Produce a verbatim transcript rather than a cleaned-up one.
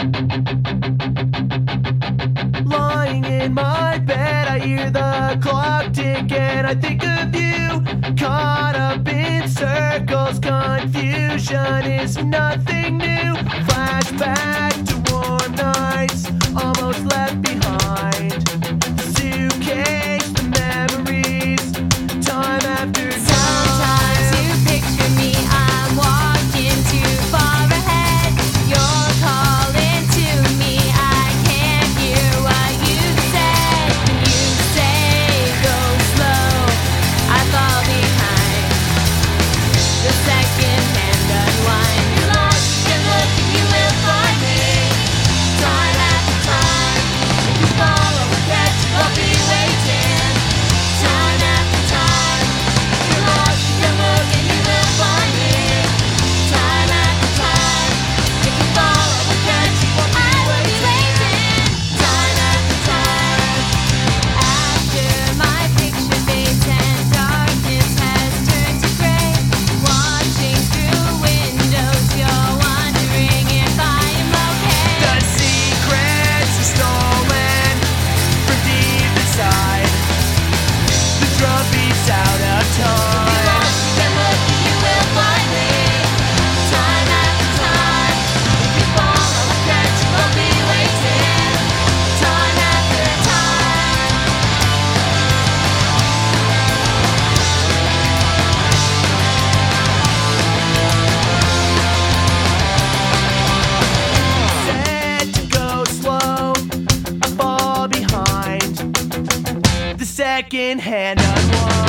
Lying in my bed, I hear the clock tick and I think of you. Caught up in circles, confusion is nothing new. Flashback to warm nights, almost left behind. The suitcase, the memories, time after time. Sometimes you picture me, I'm walking too far ahead. You're calling to me, I can't hear what you said. You say go slow, I fall behind. The second hand unwind. You're lost, you can look and you will find me. Time after time, if you follow or catch, I'll be waiting. Time after time, if you're lost, you can look and you will find me. Time after time, if you follow or catch, I will be waiting. Time after time, after my picture fades and darkness has turned to gray, watching through windows, you're wondering if I am okay. The secrets are stolen from deep inside. The drum beats out of time. If you lost, you can look and you will find me. Time after time, if you follow or catch, I'll be waiting. Time after time. Said to go slow, I fall behind. The second hand unwind.